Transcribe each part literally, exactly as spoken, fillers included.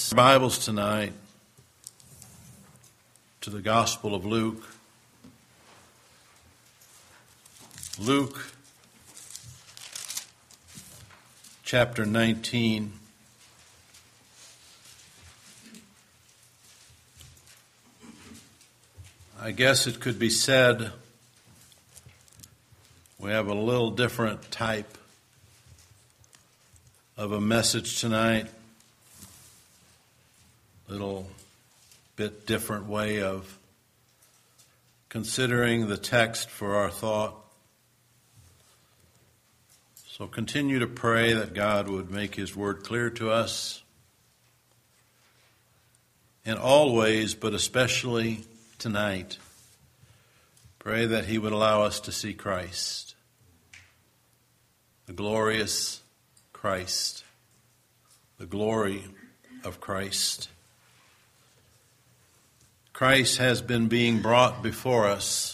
Bibles tonight to the Gospel of Luke. Luke chapter nineteen. I guess it could be said we have a little different type of a message tonight. Little bit different way of considering the text for our thought. So continue to pray that God would make His word clear to us in all ways, but especially tonight. Pray that He would allow us to see Christ, the glorious Christ, the glory of Christ. Christ has been being brought before us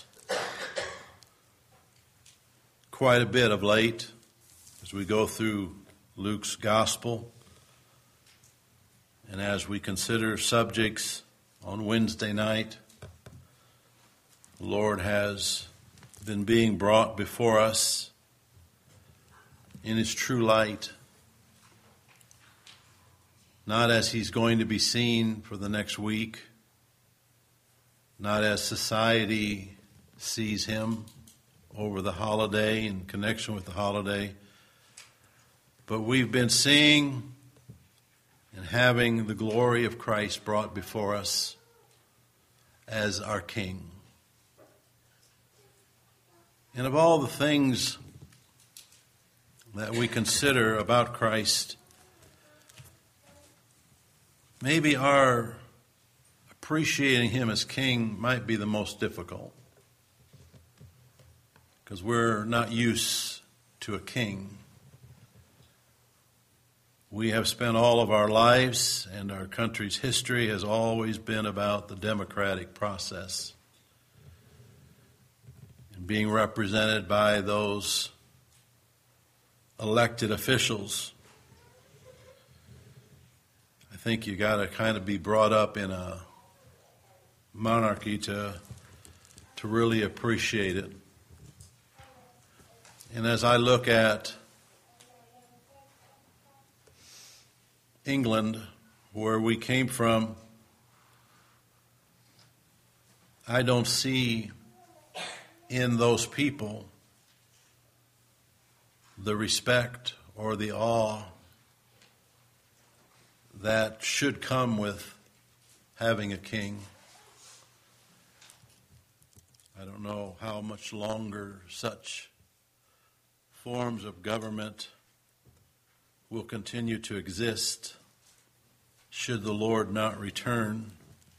quite a bit of late as we go through Luke's gospel and as we consider subjects on Wednesday night. The Lord has been being brought before us in His true light, not as He's going to be seen for the next week, not as society sees Him over the holiday, in connection with the holiday, but we've been seeing and having the glory of Christ brought before us as our King. And of all the things that we consider about Christ, maybe our appreciating Him as King might be the most difficult, because we're not used to a king. We have spent all of our lives, and our country's history has always been about the democratic process and being represented by those elected officials. I think you got to kind of be brought up in a monarchy to to really appreciate it. And as I look at England, where we came from, I don't see in those people the respect or the awe that should come with having a king. I don't know how much longer such forms of government will continue to exist should the Lord not return.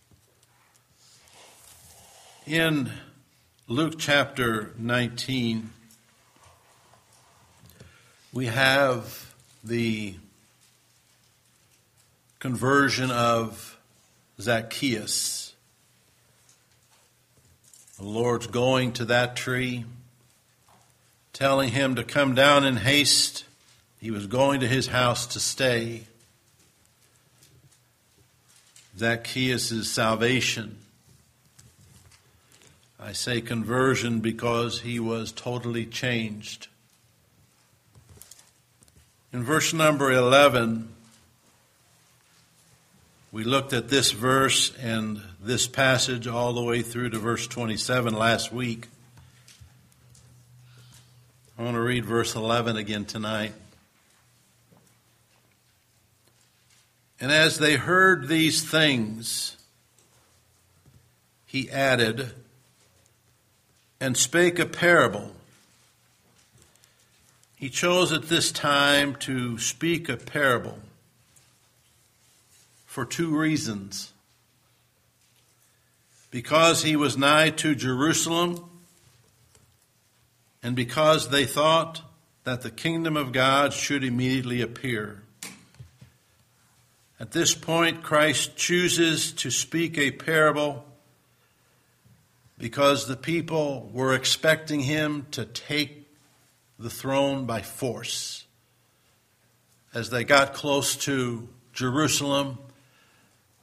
In Luke chapter nineteen, we have the conversion of Zacchaeus. The Lord's going to that tree, telling him to come down in haste. He was going to his house to stay. Zacchaeus' salvation. I say conversion because he was totally changed. In verse number eleven, we looked at this verse and this passage all the way through to verse twenty-seven last week. I want to read verse eleven again tonight. And as they heard these things, he added, and spake a parable. He chose at this time to speak a parable for two reasons. Because he was nigh to Jerusalem, and because they thought that the kingdom of God should immediately appear. At this point, Christ chooses to speak a parable because the people were expecting him to take the throne by force. As they got close to Jerusalem,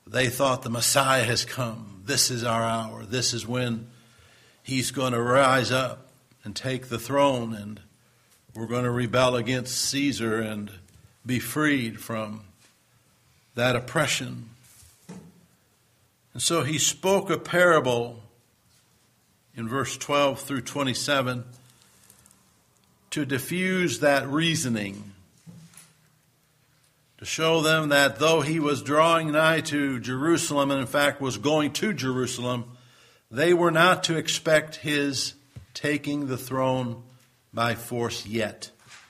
They thought the Messiah has come. This is our hour. This is when he's going to rise up and take the throne, and we're going to rebel against Caesar and be freed from that oppression. And so he spoke a parable in verse twelve through twenty-seven to diffuse that reasoning, to show them that though he was drawing nigh to Jerusalem, and in fact was going to Jerusalem, they were not to expect his taking the throne by force yet.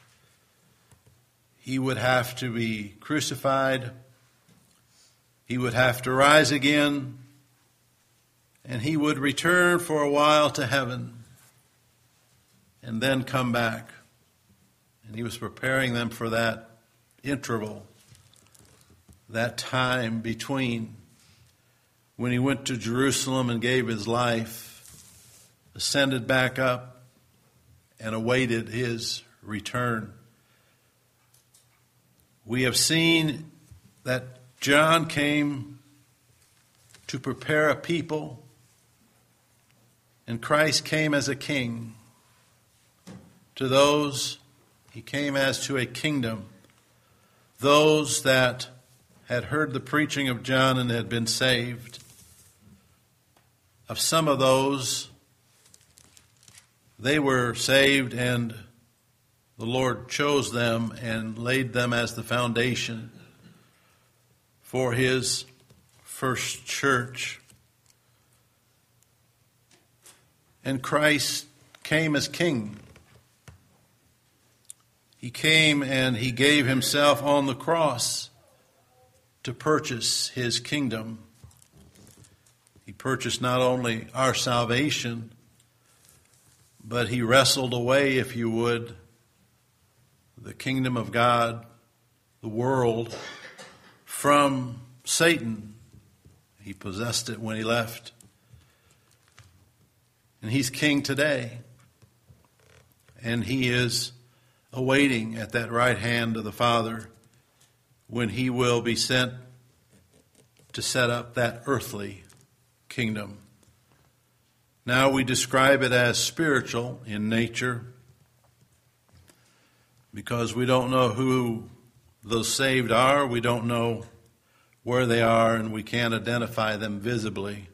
He would have to be crucified. He would have to rise again. And he would return for a while to heaven and then come back. And he was preparing them for that interval, that time between when he went to Jerusalem and gave his life, ascended back up, and awaited his return. We have seen that John came to prepare a people, and Christ came as a king. To those, he came as to a kingdom. Those that had heard the preaching of John and had been saved. Of some of those, they were saved, and the Lord chose them and laid them as the foundation for his first church. And Christ came as king. He came and he gave himself on the cross to purchase his kingdom. He purchased not only our salvation, but he wrestled away, if you would, the kingdom of God, the world, from Satan. He possessed it when he left. And he's king today. And he is awaiting at that right hand of the Father when he will be sent to set up that earthly kingdom. Now we describe it as spiritual in nature because we don't know who those saved are. We don't know where they are, and we can't identify them visibly.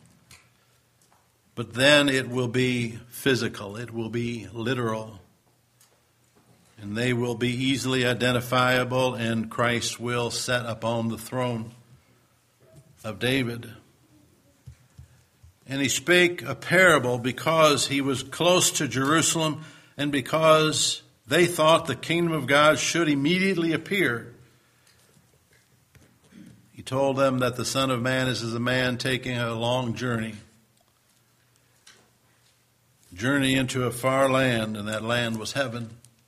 But then it will be physical. It will be literal. And they will be easily identifiable, and Christ will set upon the throne of David. And he spake a parable because he was close to Jerusalem and because they thought the kingdom of God should immediately appear. He told them that the Son of Man is as a man taking a long journey. Journey into a far land, and that land was heaven.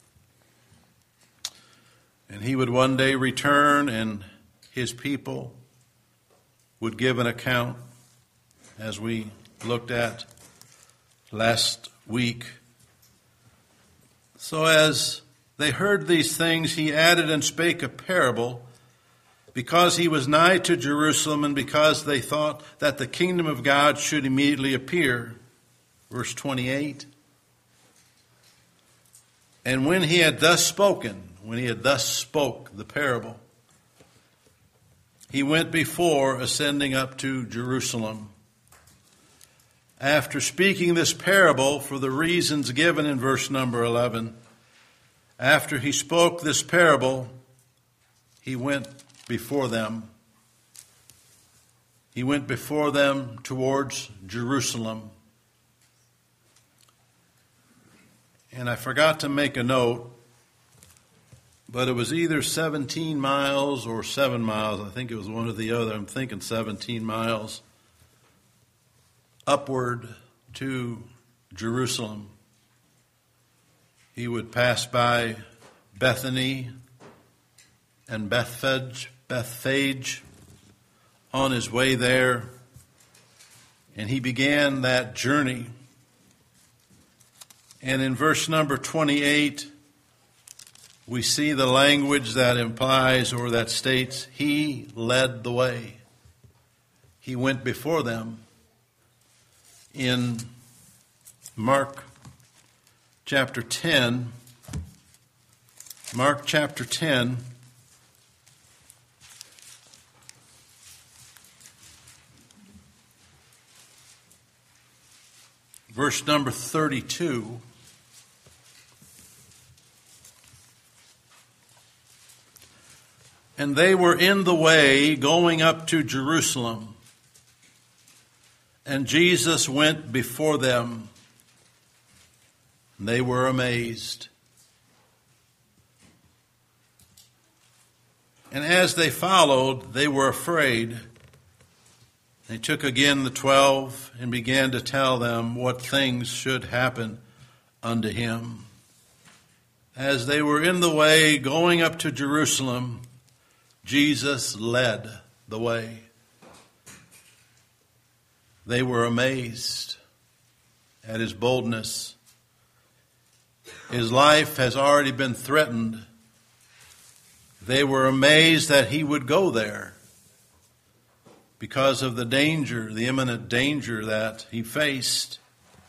And he would one day return, and his people would give an account, as we looked at last week. So as they heard these things, he added and spake a parable, because he was nigh to Jerusalem, and because they thought that the kingdom of God should immediately appear. Verse twenty-eight. And when he had thus spoken, when he had thus spoke the parable, he went before, ascending up to Jerusalem. After speaking this parable for the reasons given in verse number eleven, after he spoke this parable, he went before them. He went before them towards Jerusalem. And I forgot to make a note, but it was either seventeen miles or seven miles. I think it was one or the other. I'm thinking seventeen miles upward to Jerusalem. He would pass by Bethany and Bethphage, Bethphage on his way there, and he began that journey. And in verse number twenty-eight, we see the language that implies or that states, he led the way. he went before them. In Mark chapter ten, Mark chapter ten, verse number thirty-two. And they were in the way going up to Jerusalem, and Jesus went before them. And they were amazed. And as they followed, they were afraid. They took again the twelve and began to tell them what things should happen unto him. As they were in the way going up to Jerusalem, Jesus led the way. They were amazed at his boldness. His life has already been threatened. They were amazed that he would go there because of the danger, the imminent danger that he faced.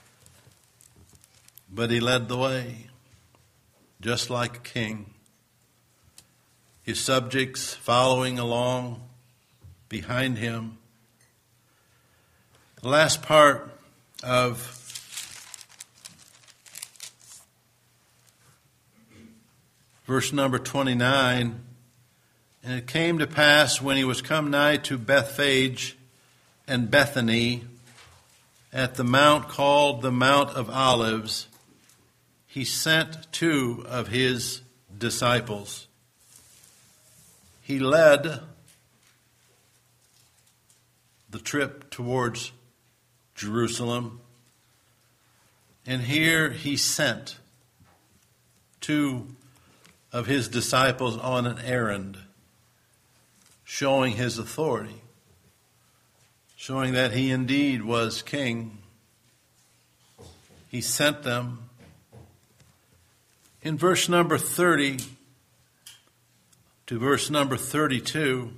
But he led the way, just like a king. His subjects following along behind him. The last part of verse number twenty-nine, and it came to pass when he was come nigh to Bethphage and Bethany at the mount called the Mount of Olives, he sent two of his disciples. He led the trip towards Jerusalem, and here he sent two of his disciples on an errand, showing his authority, showing that he indeed was king. He sent them. In verse number thirty to verse number thirty-two,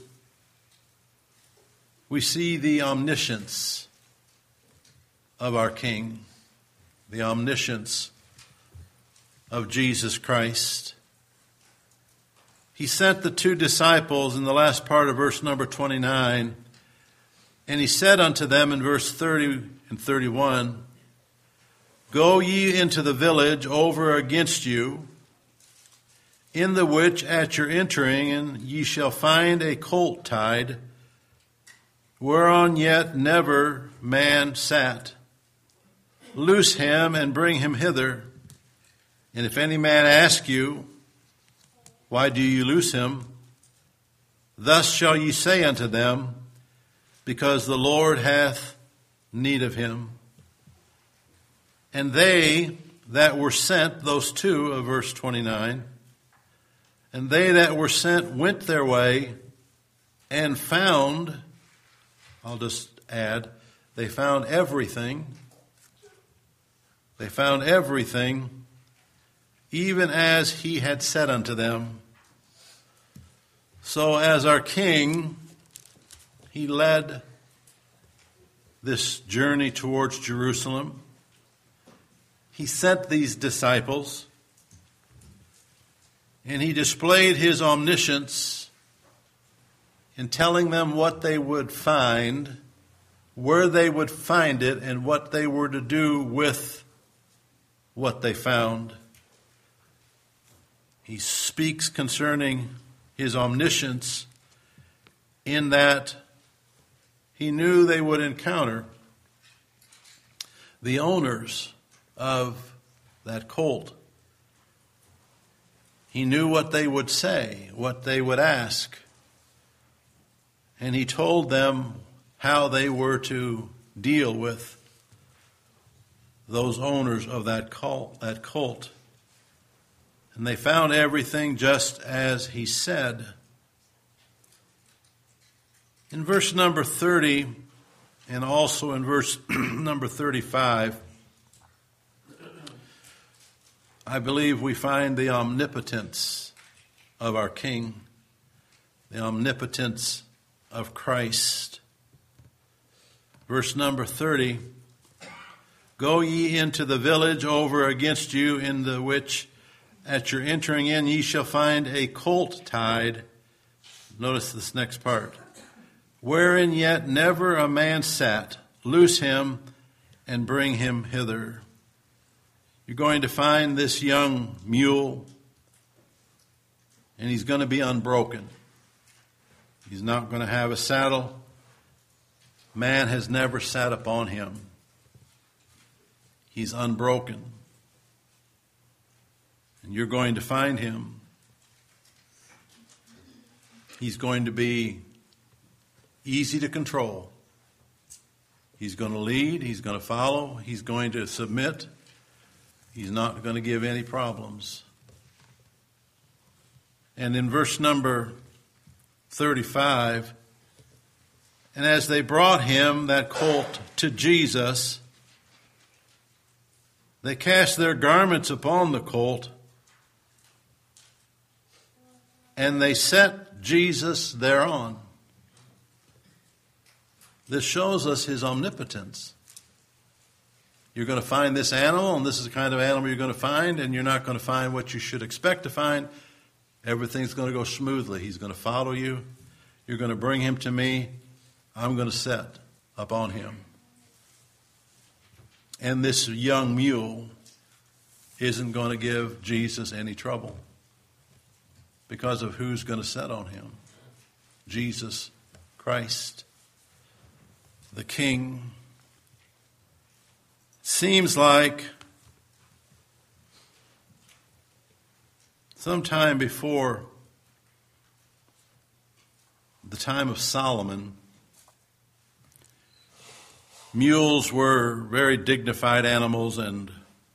we see the omniscience of our King, the omniscience of Jesus Christ. He sent the two disciples in the last part of verse number twenty-nine, and he said unto them in verse thirty and thirty-one, Go ye into the village over against you, in the which at your entering in ye shall find a colt tied, whereon yet never man sat. Loose him and bring him hither. And if any man ask you, Why do you loose him? Thus shall ye say unto them, Because the Lord hath need of him. And they that were sent, those two of verse twenty-nine, and they that were sent went their way and found, I'll just add, they found everything. They found everything, even as he had said unto them. So as our King, he led this journey towards Jerusalem. He sent these disciples, and he displayed his omniscience in telling them what they would find, where they would find it, and what they were to do with what they found. He speaks concerning his omniscience in that he knew they would encounter the owners of that colt. He knew what they would say, what they would ask. And he told them how they were to deal with those owners of that colt, that colt. And they found everything just as he said. In verse number thirty, and also in verse number thirty-five, I believe we find the omnipotence of our King, the omnipotence of Christ. verse number thirty, go ye into the village over against you, in the which at your entering in ye shall find a colt tied. Notice this next part. Wherein yet never a man sat. Loose him and bring him hither. You're going to find this young mule, and he's going to be unbroken. He's not going to have a saddle. Man has never sat upon him. He's unbroken. And you're going to find him. He's going to be easy to control. He's going to lead. He's going to follow. He's going to submit. He's not going to give any problems. And in verse number thirty-five, and as they brought him, that colt, to Jesus, they cast their garments upon the colt, and they set Jesus thereon. This shows us his omnipotence. You're going to find this animal, and this is the kind of animal you're going to find, and you're not going to find what you should expect to find. Everything's going to go smoothly. He's going to follow you. You're going to bring him to me. I'm going to set upon him. And this young mule isn't going to give Jesus any trouble because of who's going to set on him. Jesus Christ, the King. Seems like sometime before the time of Solomon, mules were very dignified animals and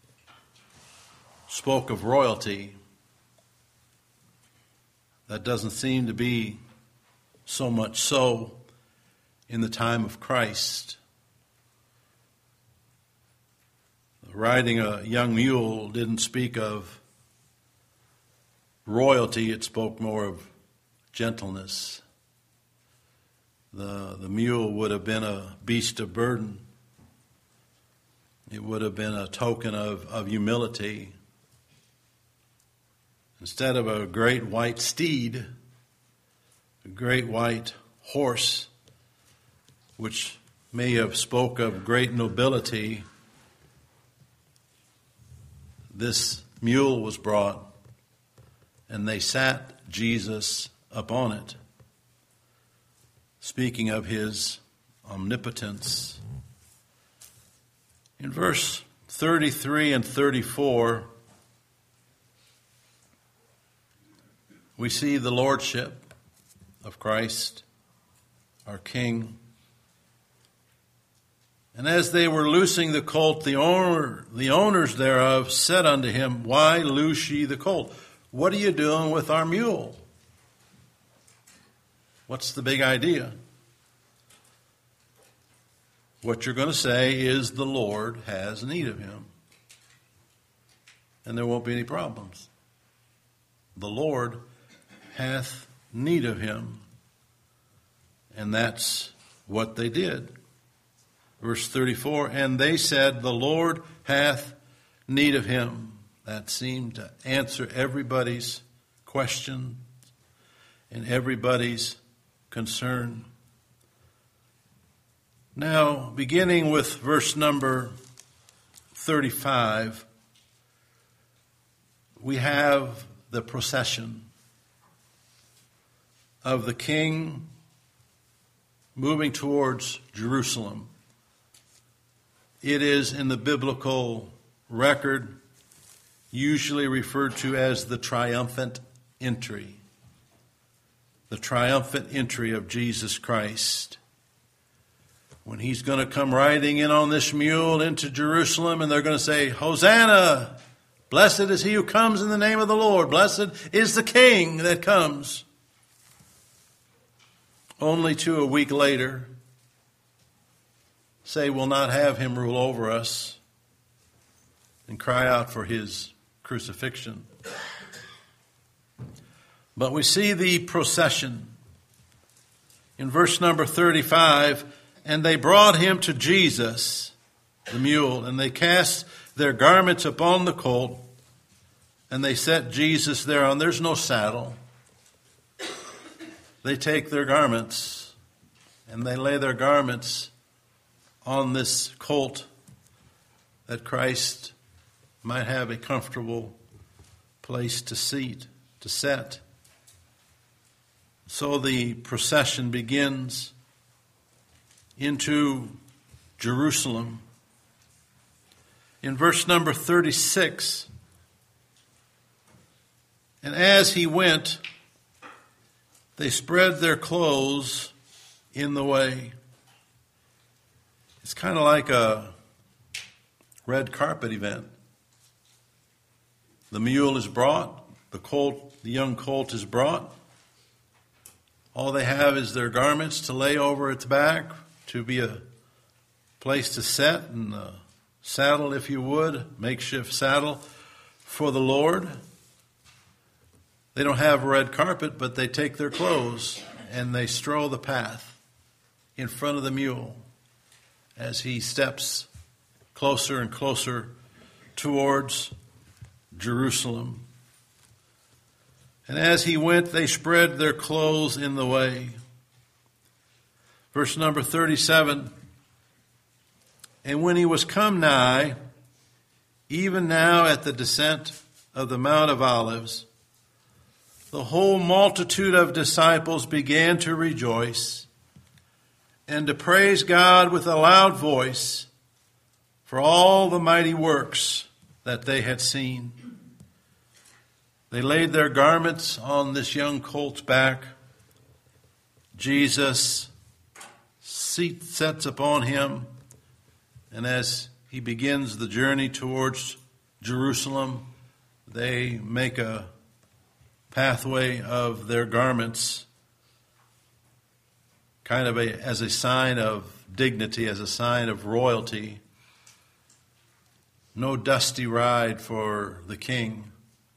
spoke of royalty. That doesn't seem to be so much so in the time of Christ. Riding a young mule didn't speak of royalty, it spoke more of gentleness. The, the mule would have been a beast of burden. It would have been a token of, of humility. Instead of a great white steed, a great white horse, which may have spoke of great nobility, this mule was brought, and they sat Jesus upon it, speaking of his omnipotence. In verse thirty-three and thirty-four, we see the lordship of Christ, our King. And as they were loosing the colt, the owner, the owners thereof said unto him, why loose ye the colt? What are you doing with our mule? What's the big idea? What you're going to say is the Lord has need of him. And there won't be any problems. The Lord hath need of him. And that's what they did. Verse thirty-four, and they said, the Lord hath need of him. That seemed to answer everybody's question and everybody's concern. Now, beginning with verse number thirty-five, we have the procession of the king moving towards Jerusalem. It is in the biblical record usually referred to as the triumphant entry. The triumphant entry of Jesus Christ. When he's going to come riding in on this mule into Jerusalem, and they're going to say, Hosanna! Blessed is he who comes in the name of the Lord. Blessed is the King that comes. Only to a week later say we'll not have him rule over us and cry out for his crucifixion. But we see the procession. In verse number thirty-five, And they brought him to Jesus, the mule, and they cast their garments upon the colt, and they set Jesus thereon. There's no saddle. They take their garments, and they lay their garments on this colt, that Christ might have a comfortable place to seat, to set. So the procession begins into Jerusalem. In verse number thirty-six, and as he went, they spread their clothes in the way. It's kind of like a red carpet event. The mule is brought, the colt, the young colt is brought. All they have is their garments to lay over its back, to be a place to set, and a saddle, if you would, makeshift saddle for the Lord. They don't have a red carpet, but they take their clothes and they stroll the path in front of the mule as he steps closer and closer towards Jerusalem. And as he went, they spread their clothes in the way. Verse number thirty-seven, and when he was come nigh, even now at the descent of the Mount of Olives, the whole multitude of disciples began to rejoice and to praise God with a loud voice for all the mighty works that they had seen. They laid their garments on this young colt's back. Jesus seat sets upon him, and as he begins the journey towards Jerusalem, they make a pathway of their garments, kind of a, as a sign of dignity, as a sign of royalty. No dusty ride for the king.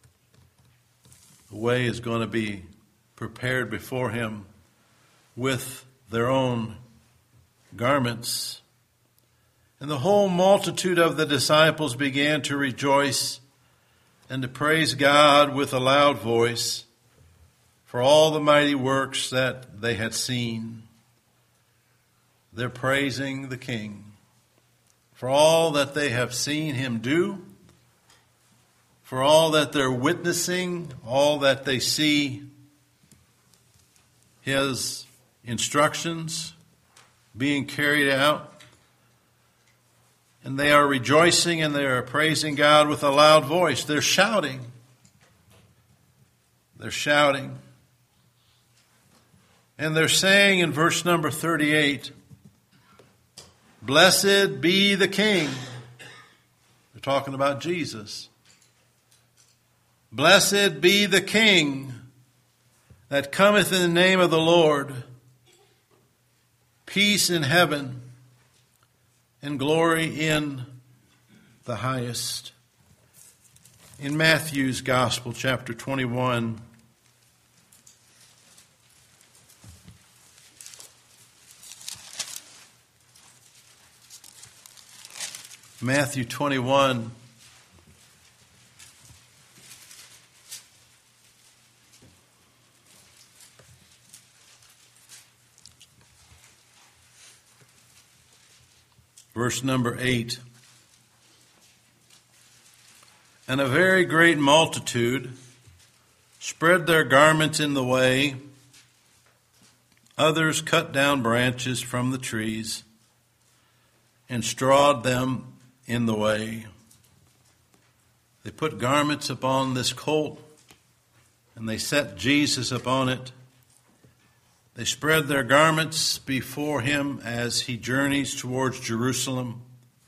The way is going to be prepared before him with their own garments. And the whole multitude of the disciples began to rejoice and to praise God with a loud voice for all the mighty works that they had seen. They're praising the King for all that they have seen him do, for all that they're witnessing, all that they see his instructions being carried out. And they are rejoicing and they are praising God with a loud voice. They're shouting. They're shouting. And they're saying in verse number thirty-eight, "Blessed be the King." They're talking about Jesus. "Blessed be the King that cometh in the name of the Lord. Peace in heaven and glory in the highest." In Matthew's Gospel, chapter twenty-one, Matthew twenty-one, verse number eight. "And a very great multitude spread their garments in the way. Others cut down branches from the trees and strawed them in the way." They put garments upon this colt and they set Jesus upon it. They spread their garments before him as he journeys towards Jerusalem.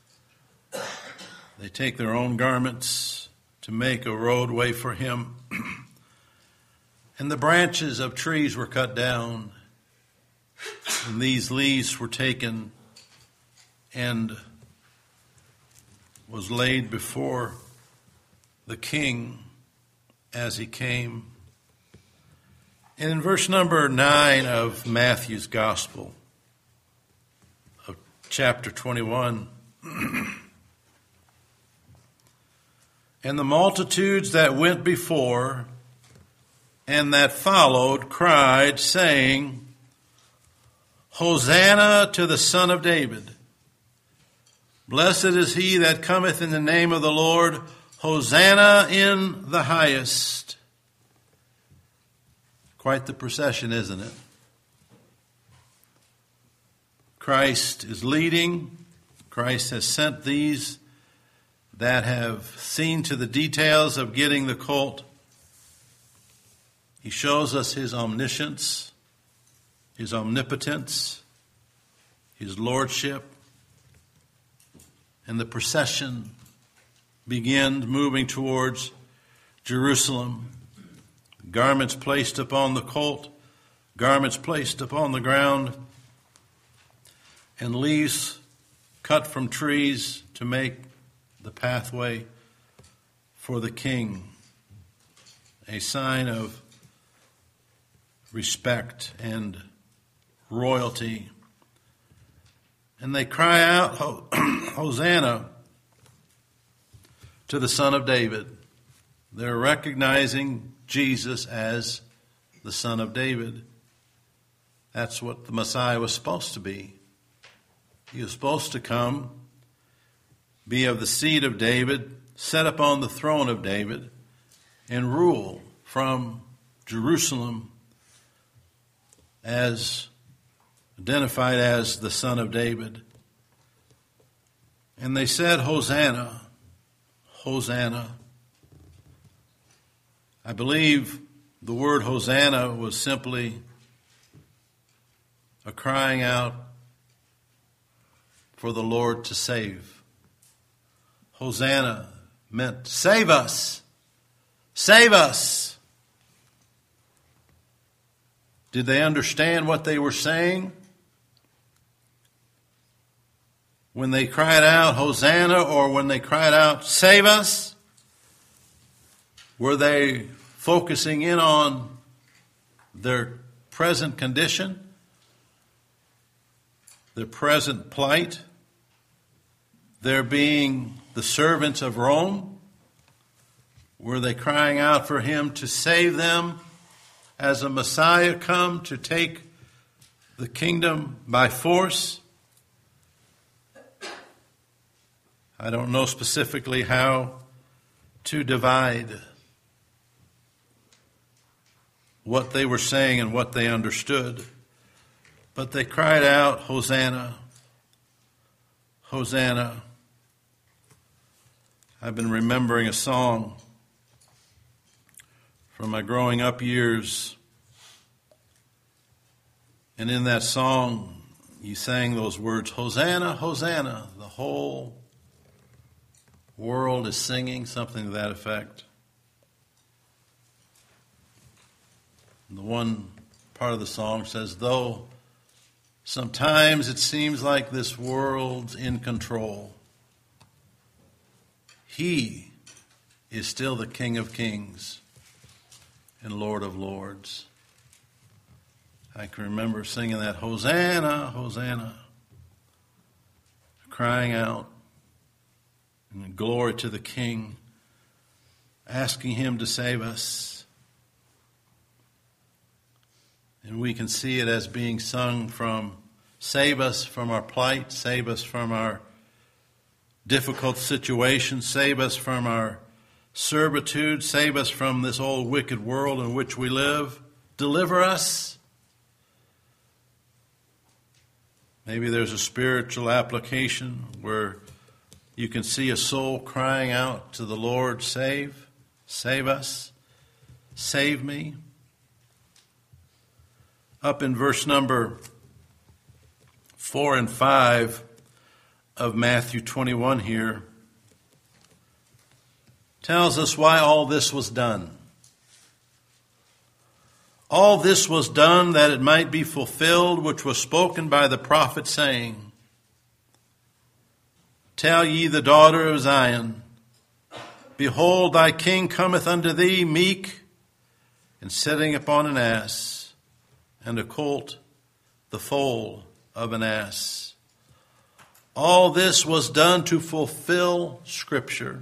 They take their own garments to make a roadway for him. And the branches of trees were cut down, and these leaves were taken and was laid before the king as he came. And in verse number nine of Matthew's Gospel, chapter twenty-one. And the multitudes that went before and that followed cried, saying, Hosanna to the Son of David. Blessed is he that cometh in the name of the Lord. Hosanna in the highest. Quite the procession, isn't it? Christ is leading. Christ has sent these that have seen to the details of getting the colt. He shows us his omniscience, his omnipotence, his lordship. And the procession begins moving towards Jerusalem. Garments placed upon the colt, garments placed upon the ground, and leaves cut from trees to make the pathway for the king. A sign of respect and royalty. And they cry out, Hosanna to the Son of David. They're recognizing Jesus as the Son of David. That's what the Messiah was supposed to be. He was supposed to come, be of the seed of David, set upon the throne of David, and rule from Jerusalem as identified as the Son of David. And they said, Hosanna, Hosanna. I believe the word Hosanna was simply a crying out for the Lord to save. Hosanna meant save us, save us. Did they understand what they were saying? When they cried out, Hosanna, or when they cried out, save us? Were they focusing in on their present condition, their present plight, their being the servants of Rome? Were they crying out for him to save them as a Messiah come to take the kingdom by force? I don't know specifically how to divide what they were saying and what they understood, but they cried out, Hosanna, Hosanna. I've been remembering a song from my growing up years, and in that song you sang those words, Hosanna, Hosanna. The whole world is singing something to that effect. And the one part of the song says, though sometimes it seems like this world's in control, he is still the King of Kings and Lord of Lords. I can remember singing that, Hosanna, Hosanna, crying out, and glory to the King, asking him to save us. And we can see it as being sung from, save us from our plight, save us from our difficult situation, save us from our servitude, save us from this old wicked world in which we live, deliver us. Maybe there's a spiritual application where you can see a soul crying out to the Lord, save, save us, save me. Up in verse number four and five of Matthew twenty-one here, tells us why all this was done. All this was done that it might be fulfilled, which was spoken by the prophet, saying, Tell ye the daughter of Zion, behold, thy king cometh unto thee, meek, and sitting upon an ass, and a colt, the foal of an ass. All this was done to fulfill Scripture.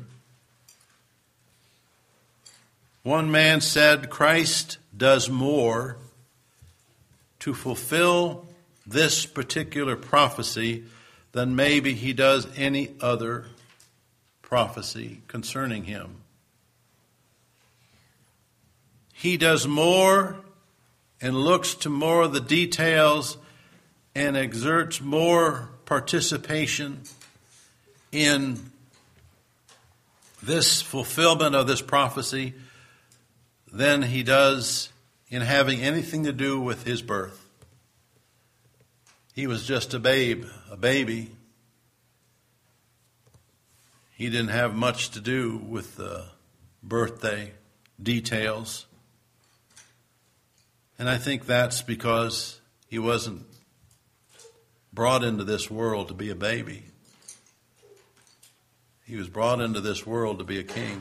One man said, Christ does more to fulfill this particular prophecy than maybe he does any other prophecy concerning him. He does more and looks to more of the details and exerts more participation in this fulfillment of this prophecy than he does in having anything to do with his birth. He was just a babe, a baby. He didn't have much to do with the birthday details. And I think that's because he wasn't brought into this world to be a baby. He was brought into this world to be a king,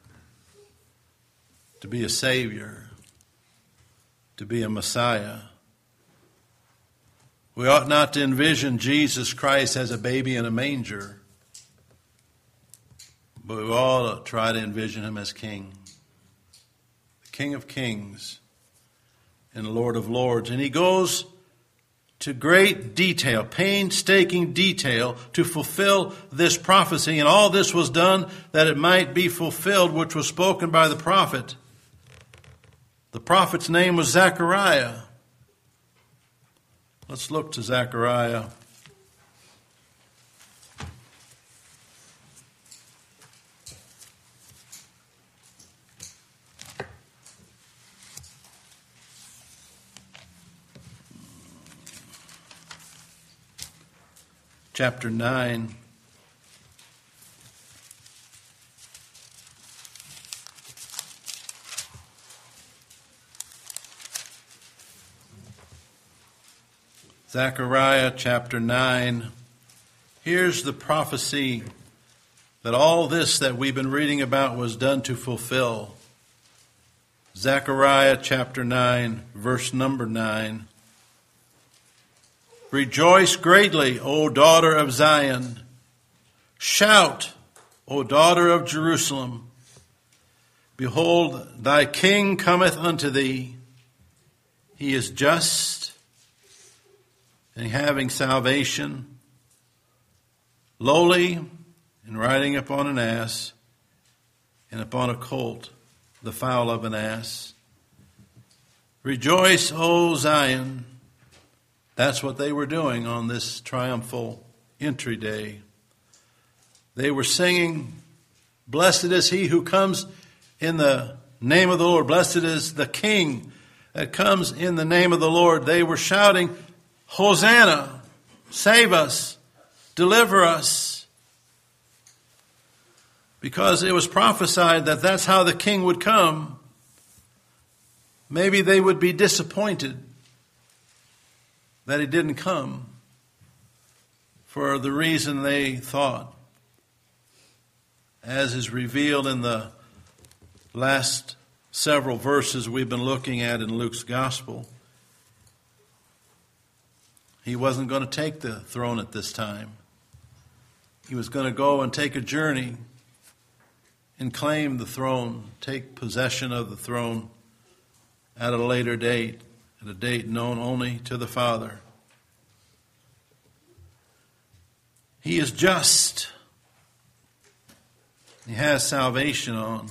to be a Savior, to be a Messiah. We ought not to envision Jesus Christ as a baby in a manger, but we ought to try to envision him as King, the King of Kings and Lord of Lords. And he goes to great detail, painstaking detail, to fulfill this prophecy. And all this was done that it might be fulfilled, which was spoken by the prophet. The prophet's name was Zechariah. Let's look to Zechariah. Chapter nine. Zechariah chapter nine. Here's the prophecy that all this that we've been reading about was done to fulfill. Zechariah chapter nine, verse number nine. Rejoice greatly, O daughter of Zion. Shout, O daughter of Jerusalem. Behold, thy king cometh unto thee. He is just and having salvation, lowly and riding upon an ass, and upon a colt, the foal of an ass. Rejoice, O Zion. That's what they were doing on this triumphal entry day. They were singing, blessed is he who comes in the name of the Lord. Blessed is the King that comes in the name of the Lord. They were shouting, Hosanna, save us, deliver us. Because it was prophesied that that's how the King would come. Maybe they would be disappointed that he didn't come for the reason they thought, as is revealed in the last several verses we've been looking at in Luke's gospel. He wasn't going to take the throne at this time. He was going to go and take a journey and claim the throne, take possession of the throne at a later date, at a date known only to the Father. He is just. He has salvation on.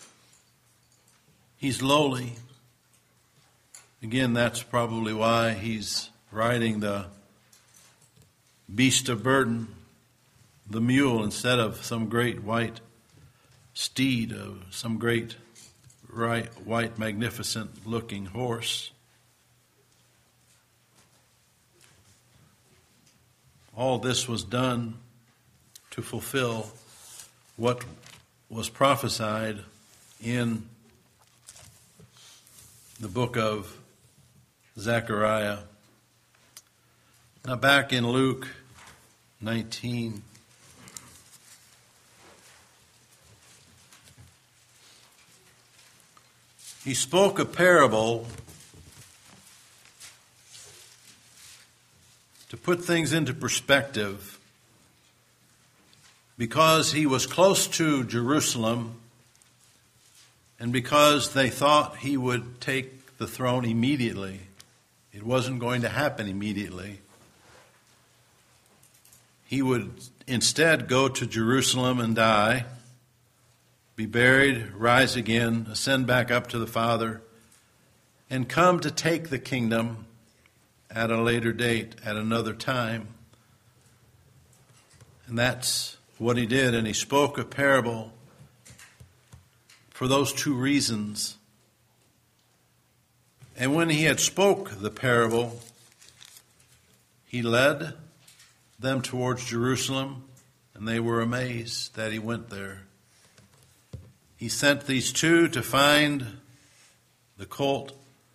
He's lowly. Again, that's probably why he's riding the beast of burden, the mule, instead of some great white steed, of some great right, white, magnificent looking horse. All this was done to fulfill what was prophesied in the book of Zechariah. Now back in Luke nineteen. He spoke a parable to put things into perspective because he was close to Jerusalem and because they thought he would take the throne immediately. It wasn't going to happen immediately. He would instead go to Jerusalem and die, be buried, rise again, ascend back up to the Father, and come to take the kingdom at a later date, at another time. And that's what he did, and he spoke a parable for those two reasons. And when he had spoke the parable, he led them towards Jerusalem, and they were amazed that he went there. He sent these two to find the colt.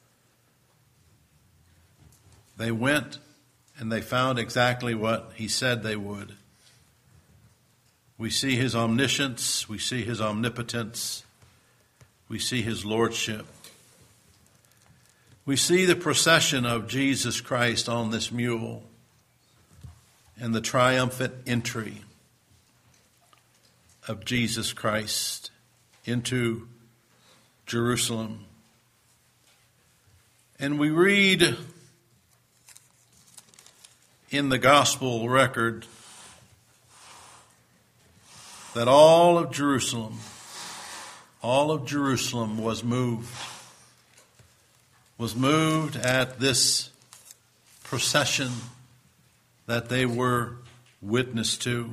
They went, and they found exactly what he said they would. We see his omniscience, we see his omnipotence, we see his lordship. We see the procession of Jesus Christ on this mule and the triumphant entry of Jesus Christ into Jerusalem. And we read in the gospel record that all of Jerusalem, all of Jerusalem was moved, was moved at this procession that they were witness to.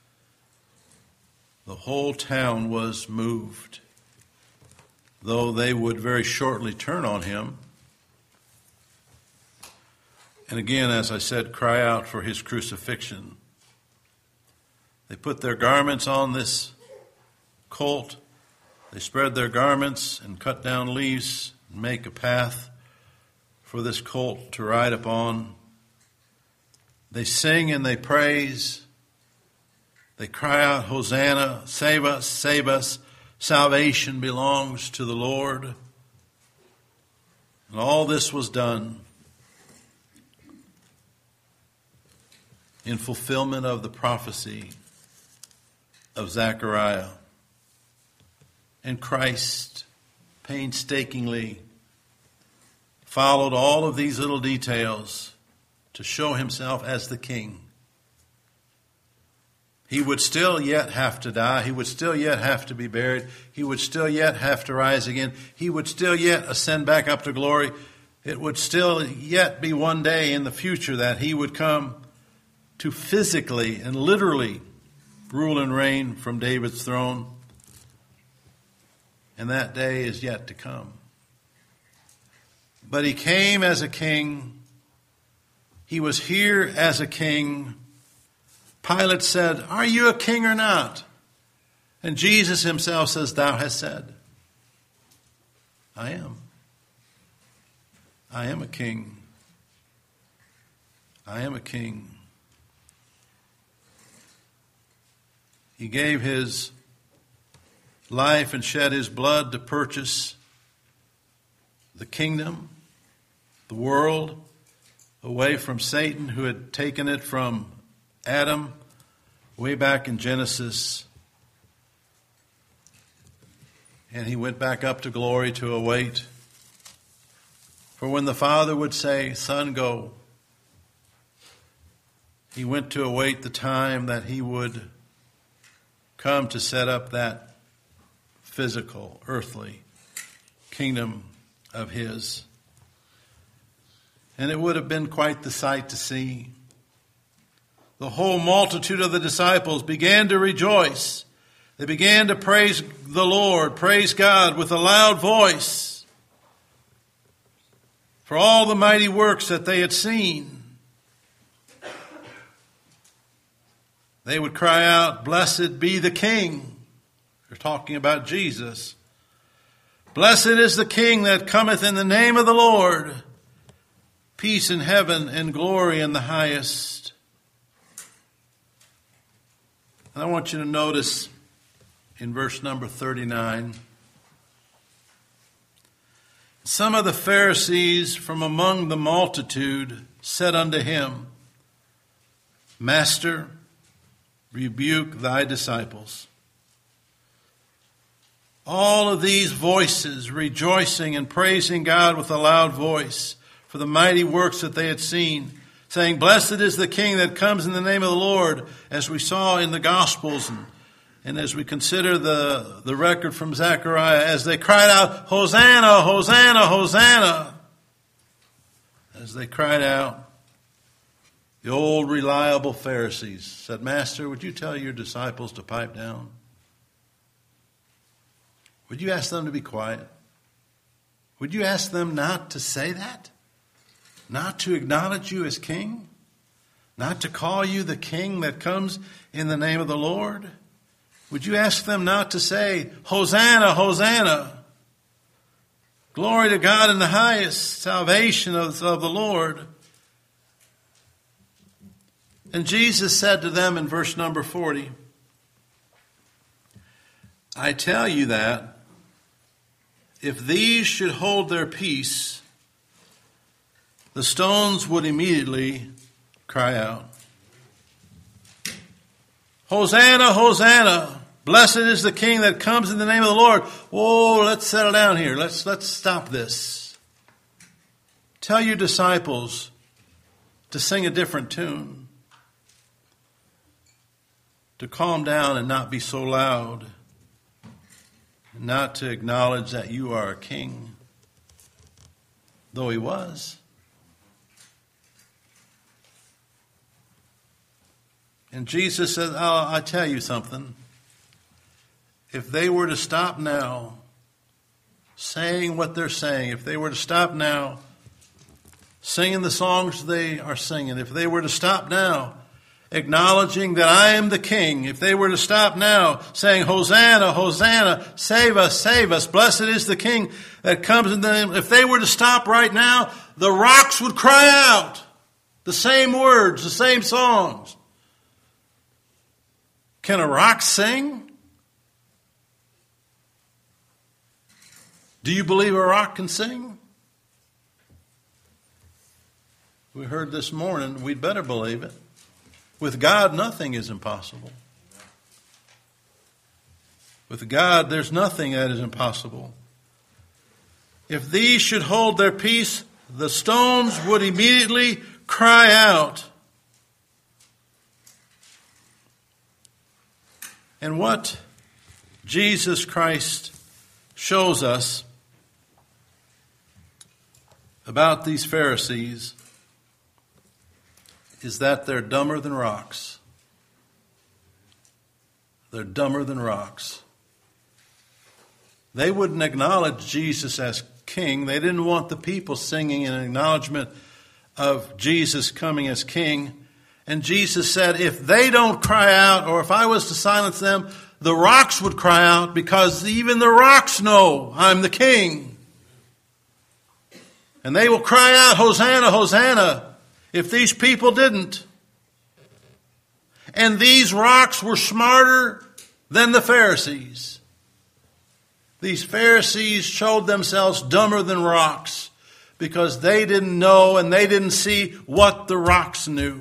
The whole town was moved, though they would very shortly turn on him. And again, as I said, cry out for his crucifixion. They put their garments on this colt. They spread their garments and cut down leaves and make a path for this colt to ride upon. They sing and they praise. They cry out, Hosanna, save us, save us. Salvation belongs to the Lord. And all this was done in fulfillment of the prophecy of Zechariah. And Christ painstakingly followed all of these little details to show himself as the king. He would still yet have to die. He would still yet have to be buried. He would still yet have to rise again. He would still yet ascend back up to glory. It would still yet be one day in the future that he would come to physically and literally rule and reign from David's throne. And that day is yet to come. But he came as a king. He was here as a king. Pilate said, "Are you a king or not?" And Jesus himself says, "Thou hast said." I am. I am a king. I am a king. He gave his life and shed his blood to purchase the kingdom, the world, away from Satan, who had taken it from Adam way back in Genesis. And he went back up to glory to await. For when the Father would say, "Son, go," he went to await the time that he would come to set up that physical, earthly kingdom of his. And it would have been quite the sight to see. The whole multitude of the disciples began to rejoice. They began to praise the Lord, praise God with a loud voice for all the mighty works that they had seen. They would cry out, "Blessed be the King." They're talking about Jesus. "Blessed is the King that cometh in the name of the Lord. Peace in heaven and glory in the highest." And I want you to notice in verse number thirty-nine, some of the Pharisees from among the multitude said unto him, "Master, rebuke thy disciples. All of these voices rejoicing and praising God with a loud voice for the mighty works that they had seen, saying, Blessed is the King that comes in the name of the Lord, as we saw in the Gospels, and, and as we consider the, the record from Zechariah, as they cried out, Hosanna, Hosanna, Hosanna. As they cried out, the old reliable Pharisees said, Master, would you tell your disciples to pipe down? Would you ask them to be quiet? Would you ask them not to say that? Not to acknowledge you as king? Not to call you the king that comes in the name of the Lord? Would you ask them not to say, Hosanna, Hosanna? Glory to God in the highest, salvation of, of the Lord. And Jesus said to them in verse number forty, I tell you that if these should hold their peace, the stones would immediately cry out. Hosanna, Hosanna. Blessed is the King that comes in the name of the Lord. Whoa, let's settle down here. Let's, let's stop this. Tell your disciples to sing a different tune. To calm down and not be so loud. Not to acknowledge that you are a king, though he was. And Jesus says, oh, I tell you something. If they were to stop now saying what they're saying, if they were to stop now singing the songs they are singing, if they were to stop now acknowledging that I am the king, if they were to stop now saying, Hosanna, Hosanna, save us, save us, blessed is the King that comes in the name, if they were to stop right now, the rocks would cry out the same words, the same songs. Can a rock sing? Do you believe a rock can sing? We heard this morning, we'd better believe it. With God, nothing is impossible. With God, there's nothing that is impossible. If these should hold their peace, the stones would immediately cry out. And what Jesus Christ shows us about these Pharisees is that they're dumber than rocks. They're dumber than rocks. They wouldn't acknowledge Jesus as king. They didn't want the people singing in acknowledgement of Jesus coming as king. And Jesus said, if they don't cry out, or if I was to silence them, the rocks would cry out, because even the rocks know I'm the king. And they will cry out, Hosanna, Hosanna. If these people didn't. And these rocks were smarter than the Pharisees. These Pharisees showed themselves dumber than rocks because they didn't know and they didn't see what the rocks knew.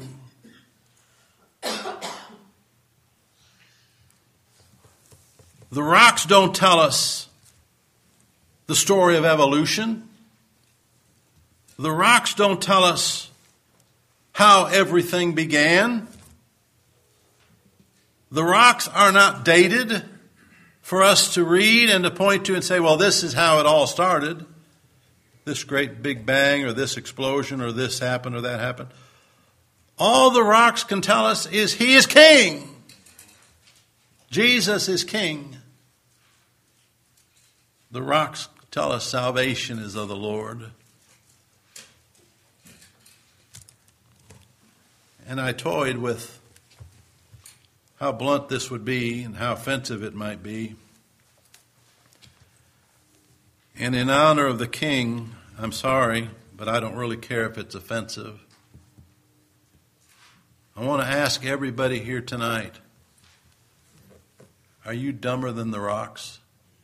The rocks don't tell us the story of evolution. The rocks don't tell us how everything began. The rocks are not dated for us to read and to point to and say, well, this is how it all started. This great big bang or this explosion or this happened or that happened. All the rocks can tell us is he is king. Jesus is king. The rocks tell us salvation is of the Lord. And I toyed with how blunt this would be and how offensive it might be. And in honor of the king, I'm sorry, but I don't really care if it's offensive. I want to ask everybody here tonight, are you dumber than the rocks?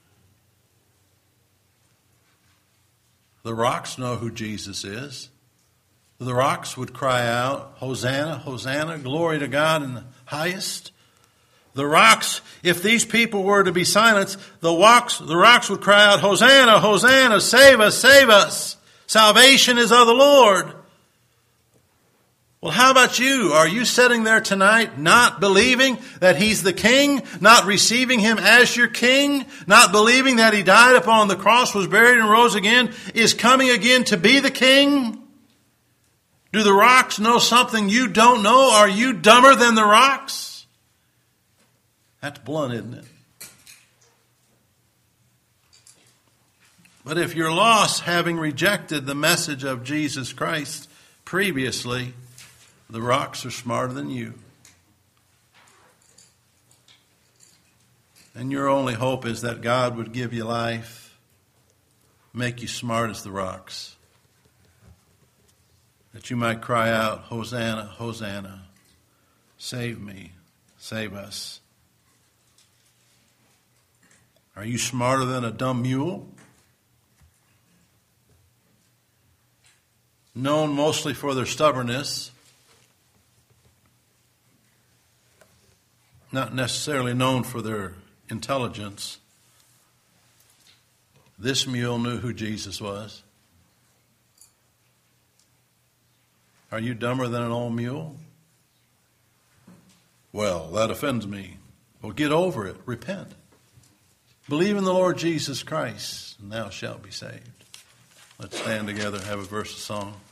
The rocks know who Jesus is. The rocks would cry out, Hosanna, Hosanna, glory to God in the highest. The rocks, if these people were to be silenced, the rocks, the rocks would cry out, Hosanna, Hosanna, save us, save us. Salvation is of the Lord. Well, how about you? Are you sitting there tonight not believing that He's the King, not receiving Him as your King, not believing that He died upon the cross, was buried and rose again, is coming again to be the King? Do the rocks know something you don't know? Are you dumber than the rocks? That's blunt, isn't it? But if you're lost, having rejected the message of Jesus Christ previously, the rocks are smarter than you. And your only hope is that God would give you life, make you smart as the rocks, that you might cry out, Hosanna, Hosanna, save me, save us. Are you smarter than a dumb mule? Known mostly for their stubbornness, not necessarily known for their intelligence. This mule knew who Jesus was. Are you dumber than an old mule? Well, that offends me. Well, get over it. Repent. Believe in the Lord Jesus Christ, and thou shalt be saved. Let's stand together and have a verse of song.